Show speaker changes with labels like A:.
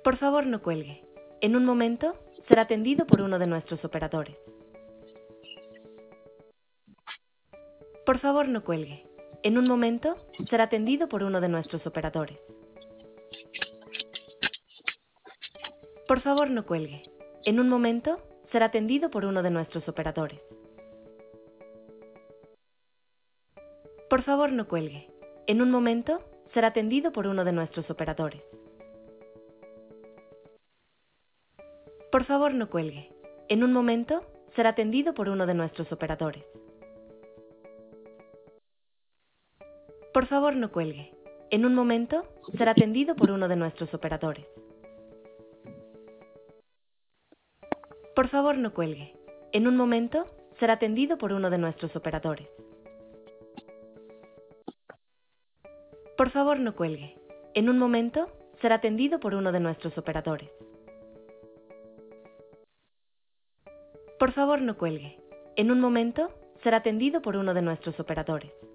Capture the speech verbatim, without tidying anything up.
A: Por favor, no cuelgue. En un momento será atendido por uno de nuestros operadores. Por favor, no cuelgue. En un momento será atendido por uno de nuestros operadores. Por favor, no cuelgue. En un momento será atendido por uno de nuestros operadores. Por favor, no cuelgue. En un momento será atendido por uno de nuestros operadores. Por favor, no cuelgue. En un momento será atendido por uno de nuestros operadores. Por favor, no cuelgue. En un momento será atendido por uno de nuestros operadores. Por favor, no cuelgue. En un momento será atendido por uno de nuestros operadores. Por favor, no cuelgue. En un momento será atendido por uno de nuestros operadores. Por favor, no cuelgue. En un momento será atendido por uno de nuestros operadores.